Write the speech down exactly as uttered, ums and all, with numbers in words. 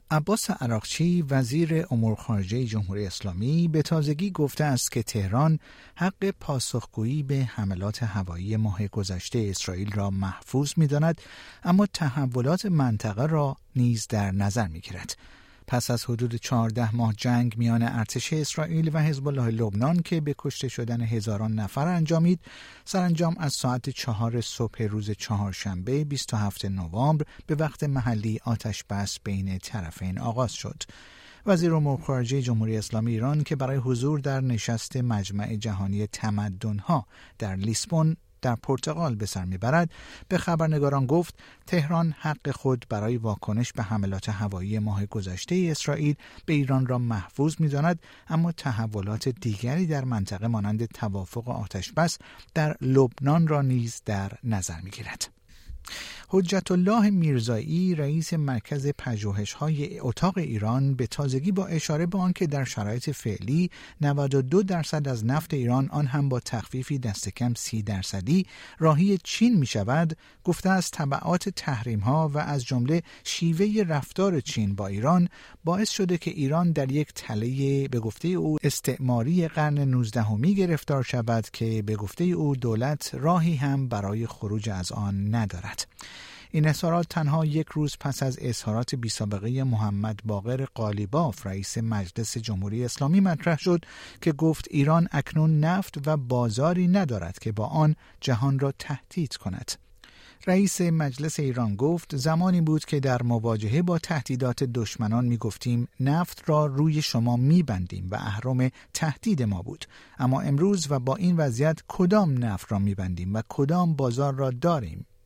عباس عراقچی وزیر امور خارجه جمهوری اسلامی به تازگی گفته است که تهران حق پاسخگویی به حملات هوایی ماه گذشته اسرائیل را محفوظ می‌داند، اما تحولات منطقه را نیز در نظر می‌گیرد. پس از حدود چهارده ماه جنگ میان ارتش اسرائیل و حزب الله لبنان که به کشته شدن هزاران نفر انجامید، سرانجام از ساعت چهار صبح روز چهارشنبه بیست و هفتم نوامبر به وقت محلی آتش بس بین طرفین آغاز شد. وزیر امور خارجه جمهوری اسلامی ایران که برای حضور در نشست مجمع جهانی تمدن‌ها در لیسبون در پرتغال به سر میبرد، به خبرنگاران گفت تهران حق خود برای واکنش به حملات هوایی ماه گذشته اسرائیل به ایران را محفوظ می‌داند، اما تحولات دیگری در منطقه مانند توافق آتش بس در لبنان را نیز در نظر می‌گیرد. حجت الله میرزایی رئیس مرکز پژوهش‌های اتاق ایران به تازگی با اشاره به آنکه در شرایط فعلی نود و دو درصد از نفت ایران، آن هم با تخفیفی دست کم سی درصدی راهی چین می شود، گفته است تبعات تحریم‌ها و از جمله شیوه رفتار چین با ایران باعث شده که ایران در یک تله به گفته او استعماری قرن نوزدهمی گرفتار شود که به گفته او دولت راهی هم برای خروج از آن ندارد. این اظهارات تنها یک روز پس از اظهارات بی‌سابقه محمد باقر قالیباف رئیس مجلس جمهوری اسلامی مطرح شد که گفت ایران اکنون نفت و بازاری ندارد که با آن جهان را تهدید کند. رئیس مجلس ایران گفت زمانی بود که در مواجهه با تهدیدات دشمنان می گفتیم نفت را روی شما می بندیم و اهرم تهدید ما بود، اما امروز و با این وضعیت کدام نفت را می بندیم و کدام بازار را داریم؟